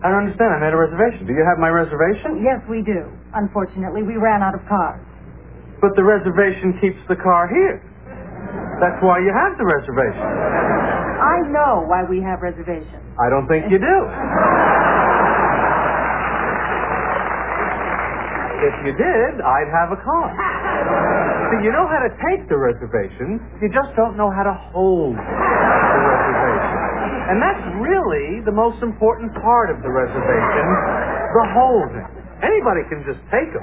I don't understand. I made a reservation. Do you have my reservation? Yes, we do. Unfortunately, we ran out of cars. But the reservation keeps the car here. That's why you have the reservation. I know why we have reservations. I don't think you do. If you did, I'd have a car. See, you know how to take the reservation, you just don't know how to hold the reservation. And that's really the most important part of the reservation, the holding. Anybody can just take them.